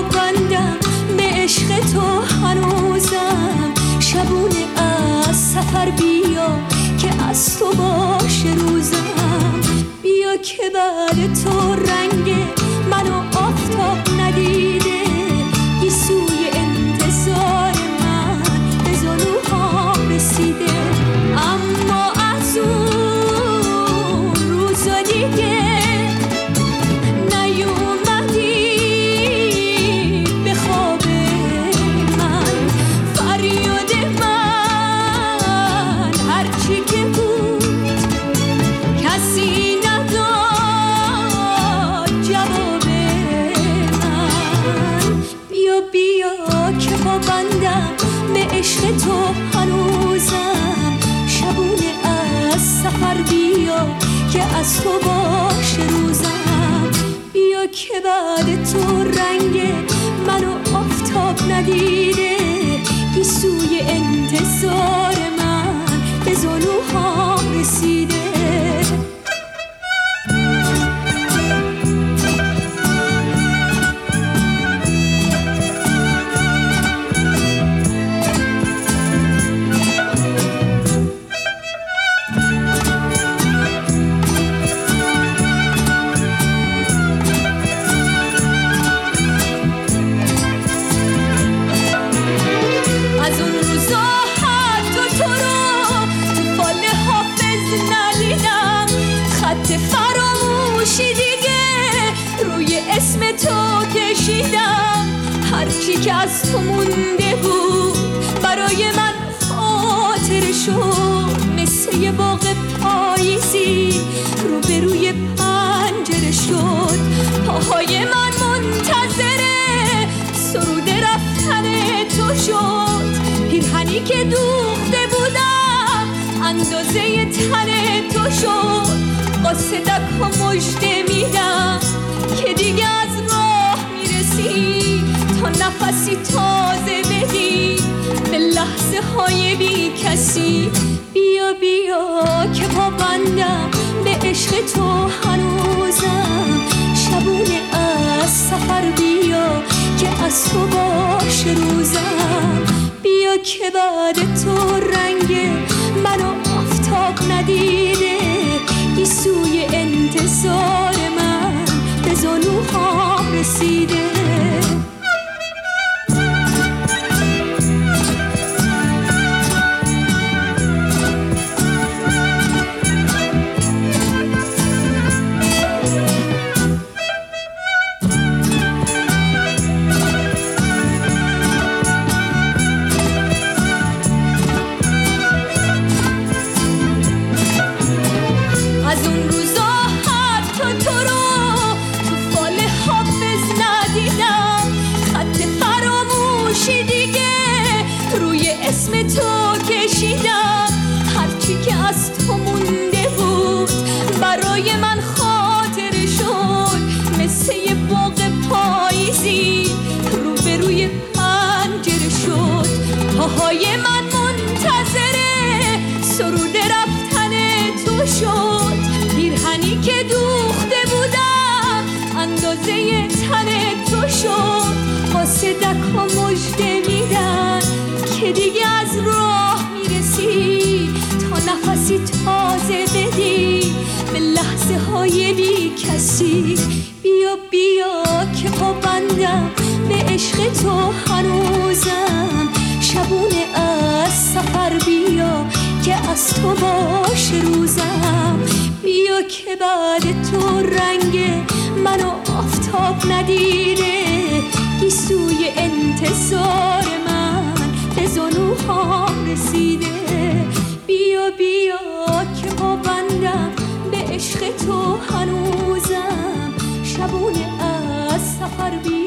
پابندم به عشق تو هنوزم، شبونه از سفر بیا که از تو باشه روزم. بیا که بعد تو رنگ منو آفتاب ندیده، گیسوی انتظار من به زانوهام رسیده. اما از اون روزا دیگه نیومدی به خواب من، فریاد من هرچی که بود کسی نداد جواب من. بیا بیا که پابندم به عشق تو هنوزم، شبونه از سفر بیا که از تو باشه روزم. بیا که بعد تو رنگ منو آفتاب ندیده، گیسوی انتظار من به زانوهام رسیده. اسم تو کشیدم، هرچی که از تو مونده بود برای من خاطر شد. مثل یه باغ پاییزی روبروی پنجره شد. پاهای من منتظره سرود رفتن تو شد. پیرهنی که دوخته بودم اندازه تن تو شد. قاصدک ها مژده میدم که دیگه از راه میرسی، تا نفسی تازه بدی به لحظه های بی کسی. بیا بیا که پابندم به عشق تو هنوزم، شبونه از سفر بیا که از تو باشه روزم. بیا که بعد تو رنگ منو آفتاب ندیده، گیسوی انتظار من به زانوهام رسیده. از اون روزا حتی تو رو تو فال حافظ ندیدم، خط فراموشی دیگه روی اسم تو کشیدم. هرچی که از تو مونده بود برای من خاطر شد. مثل یه باغ پاییزی روبروی پنجره شد. پاهای من منتظره سرود رفتن تو شد. پیرهنی که دوخته بودم اندازه تن تو شد. قاصدک ها مژده میدن که دیگه از راه میرسی، تا نفسی تازه بدی به لحظه های بی کسی. بیا بیا که پابندم به عشق تو هنوزم، شبونه از سفر بیا که از تو باشه روزم. بیا که بعد تو رنگ منو آفتاب ندیده، گیسوی انتظار من به زانوهام رسیده. بیا بیا که پابندم به عشق تو هنوزم، شبونه از سفر بیا